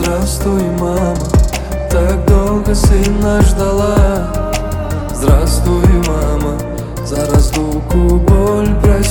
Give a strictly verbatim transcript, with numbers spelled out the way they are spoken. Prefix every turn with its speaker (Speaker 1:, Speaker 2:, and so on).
Speaker 1: Здравствуй, мама, так долго сына ждала. Здравствуй, мама, за разлуку боль прости.